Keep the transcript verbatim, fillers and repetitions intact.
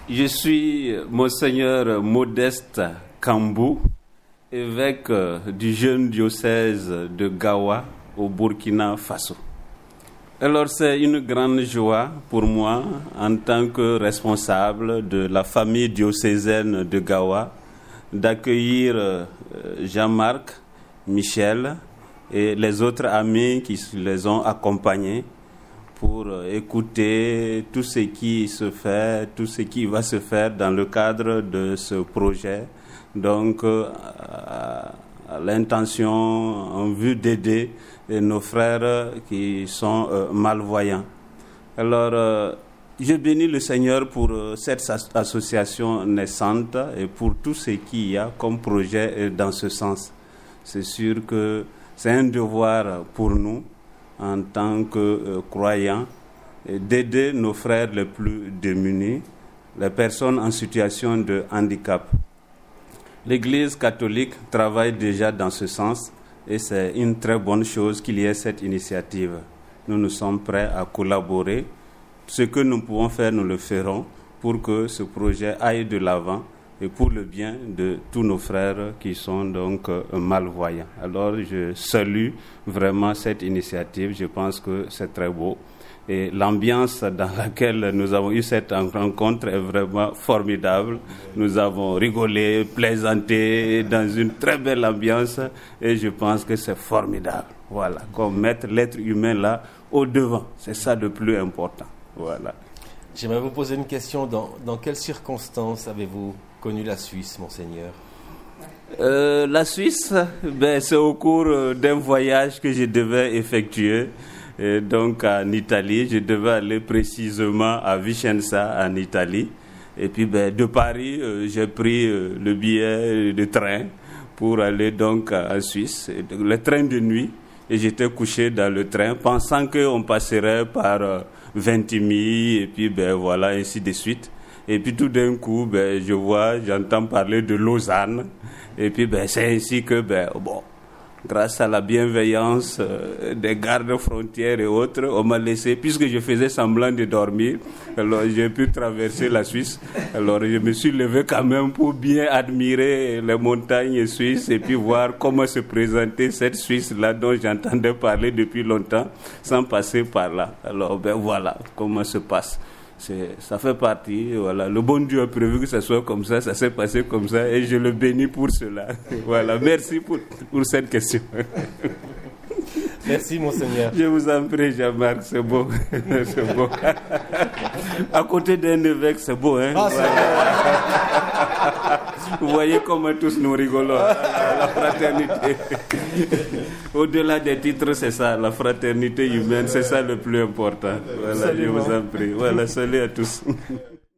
Je suis Monseigneur Modeste Kambou, évêque du jeune diocèse de Gawa au Burkina Faso. Alors c'est une grande joie pour moi en tant que responsable de la famille diocésaine de Gawa d'accueillir Jean-Marc, Michel et les autres amis qui les ont accompagnés pour écouter tout ce qui se fait, tout ce qui va se faire dans le cadre de ce projet. Donc, euh, à l'intention, en vue d'aider nos frères qui sont euh, malvoyants. Alors, euh, je bénis le Seigneur pour euh, cette association naissante et pour tout ce qu'il y a comme projet dans ce sens. C'est sûr que c'est un devoir pour nous, en tant que euh, croyants, d'aider nos frères les plus démunis, les personnes en situation de handicap. L'Église catholique travaille déjà dans ce sens et c'est une très bonne chose qu'il y ait cette initiative. Nous nous sommes prêts à collaborer. Ce que nous pouvons faire, nous le ferons pour que ce projet aille de l'avant et pour le bien de tous nos frères qui sont donc euh, malvoyants. Alors je salue vraiment cette initiative, je pense que c'est très beau. Et l'ambiance dans laquelle nous avons eu cette rencontre est vraiment formidable. Nous avons rigolé, plaisanté dans une très belle ambiance et je pense que c'est formidable. Voilà, comme mettre l'être humain là au devant, c'est ça le plus important. Voilà. J'aimerais vous poser une question. Dans, dans quelles circonstances avez-vous connu la Suisse, Monseigneur? euh, La Suisse, ben, c'est au cours d'un voyage que je devais effectuer. Et donc en Italie, je devais aller précisément à Vicenza, en Italie. Et puis ben, de Paris, euh, j'ai pris euh, le billet de train pour aller donc en Suisse. Le train de nuit. Et j'étais couché dans le train, pensant qu'on passerait par euh, Vintimille, et puis ben voilà, ainsi de suite. Et puis tout d'un coup, ben, je vois, j'entends parler de Lausanne. Et puis ben, c'est ainsi que, ben, bon, grâce à la bienveillance euh, des gardes frontières et autres, on m'a laissé, puisque je faisais semblant de dormir, alors j'ai pu traverser la Suisse. Alors je me suis levé quand même pour bien admirer les montagnes suisses et puis voir comment se présentait cette Suisse-là dont j'entendais parler depuis longtemps, sans passer par là. Alors ben voilà comment se passe. C'est, ça fait partie, voilà. Le bon Dieu a prévu que ça soit comme ça, ça s'est passé comme ça et je le bénis pour cela. Voilà, merci pour, pour cette question. Merci, Monseigneur. Je vous en prie, Jean-Marc, c'est beau. C'est beau. À côté d'un évêque, c'est beau, hein? Ah, voilà. Vous voyez comment tous nous rigolons. La fraternité. Au-delà des titres, c'est ça, la fraternité humaine, c'est ça le plus important. Voilà, je vous en prie. Voilà, salut à tous.